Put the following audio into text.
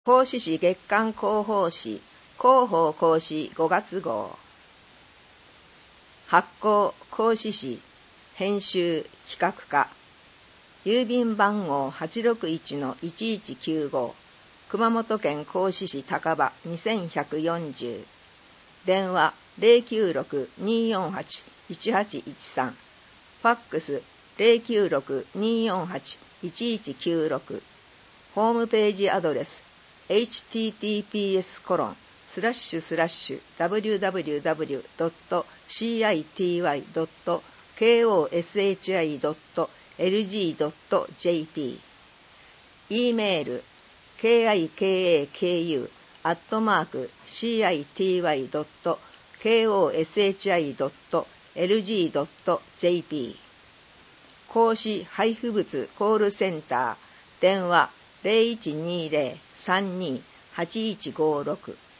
講師誌月刊広報誌広報講師5月号。発行講師誌編集企画課。郵便番号 861-1195 熊本県講師誌高場2140。電話 096-248-1813。ファックス 096-248-1196。ホームページアドレスhttps://www.city.koshi.lg.jp。 E メール kikaku@city.koshi.lg.jp。 講師配布物コールセンター電話 0120-32-8156